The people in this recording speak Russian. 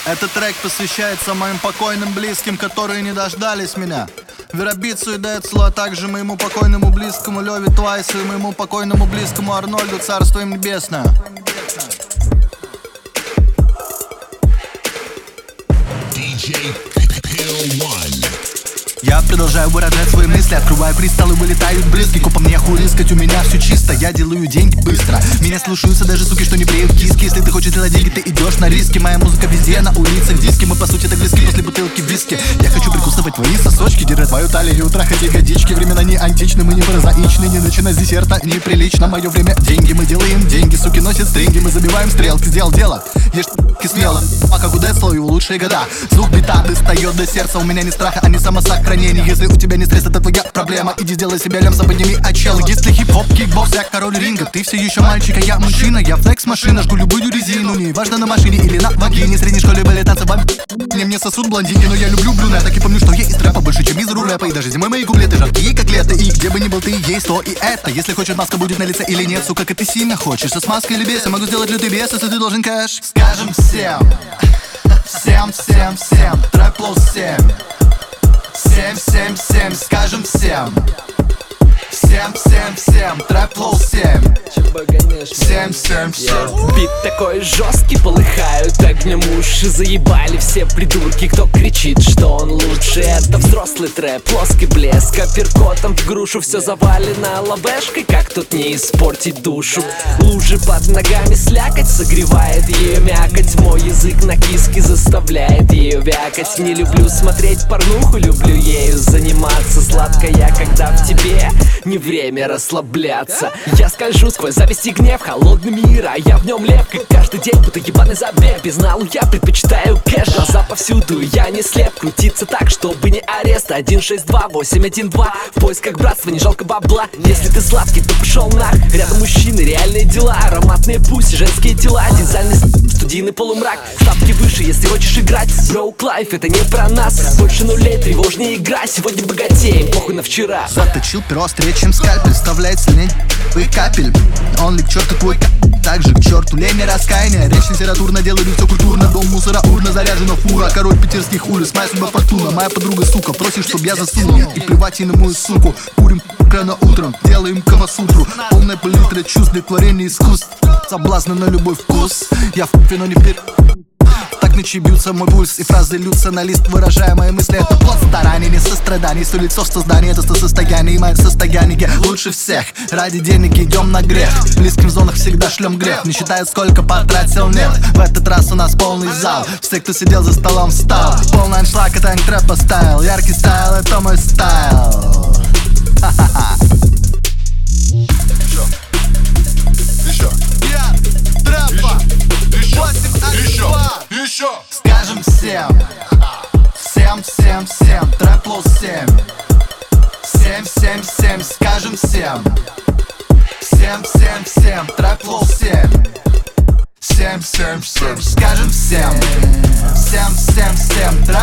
Этот трек посвящается моим покойным близким, которые не дождались меня. Веробицу и Децлу, а также моему покойному близкому Леве Твайсу и моему покойному близкому Арнольду, царство им небесное. Я продолжаю выражать свои мысли, открываю кристаллы, вылетают брызги. Купа мне хуй искать, у меня все чисто, я делаю деньги быстро. Меня слушаются даже суки, что не бреют киски. Если ты хочешь делать деньги, ты идешь на риски. Моя музыка везде, на улицах, диски. Мы по сути так близки после бутылки виски. Я хочу прикусывать твои сосочки, держать твою талию, трахать ягодички. Времена не античны, мы не прозаичны. Не начинай с десерта, неприлично. Мое время деньги, мы делаем деньги. Суки носят стринги, мы забиваем стрелки. Сделал дело, ешь и смело. А как у Децла и в лучшие года. Звук бита достает до сердца. У меня не страха, а не самосохранение. Если у тебя не стресс, это твоя проблема. Иди сделай себе лемса, подними отчел. Если хип-хоп, кикбокс, я король ринга. Ты все еще мальчик, а я мужчина. Я флекс-машина, жгу любую резину. Неважно на машине или на вагине. В средней школе были танцы вам. Мне сосуд блондинки, но я люблю брюнеток. И помню, что я из рэпа больше, чем из рэпа. И даже зимой мои куплеты жаркие, как лето. И где бы ни был ты, есть то и это. Если хочешь, маска будет на лице или нет. Сука, как ты сильно хочешь, со маской или без. Я могу сделать лютый бес, если ты должен кэш. Скажем всем, всем, трэп плюс 7. 7, скажем всем. Всем, трэп плюс 7. 7. Бит такой жесткий, полыхают огнем уши. Заебали все придурки, кто кричит, что он лучше. Это взрослый трэп, плоский блеск, апперкотом в грушу. Все завалено лавешкой, как тут не испортить душу. Лужи под ногами слякоть, согревает ее мякоть. Мой язык на киске заставляет ее вякать. Не люблю смотреть порнуху, люблю ею заниматься. Сладкая, когда в тебе не время расслабляться. Я скольжу сквозь зависть и гнев, холодный мир, а я в нем лев. Как каждый день, будто ебаный забег. Без налу я предпочитаю кэш. Глаза повсюду, я не слеп. Крутиться так, чтобы не арест. 162, 812. В поисках братства, не жалко бабла. Если ты сладкий, то пошел нах. Рядом мужчины, реальные дела. Ароматные пуси, женские тела. Дизайнный студийный полумрак. Ставки выше, если хочешь играть. Broke life, это не про нас. Больше нулей, тревожнее игра. Сегодня богатеем, похуй на вчера. Заточил перо острее, чем скальпель. Вставляет сильнее и капель. Он ли к черту твой также к черту лень и раскаяние. Речь литературно, делаю все культурно. Дом мусора, урна, заряжена фура. Король питерских улиц, моя судьба фортуна. Моя подруга, сука, просит, чтоб я засунул. И плевать ей на мою суку. Курим рано утром, делаем камасутру. Полная палитра чувств для творения искусств. Соблазны на любой вкус. Я в купе, но не вперед. Так ночи бьются мой пульс, и фразы льются на лист, выражая мои мысли. Это плод стараний, не состраданий. Все лицо в создании, это состояние. И мое состояние лучше всех. Ради денег идем на грех. В близких зонах всегда шлем грех. Не считая, сколько потратил, нет. В этот раз у нас полный зал. Все, кто сидел за столом, встал. Полный аншлаг, это антрэп поставил. Яркий стайл, это мой стайл. Ха-ха-ха. Еще. Я трэпа. Еще. Скажем всем. Всем, трэп плюс 7. 7, скажем всем. Всем, трэп плюс 7. 7, скажем всем. Всем, трэп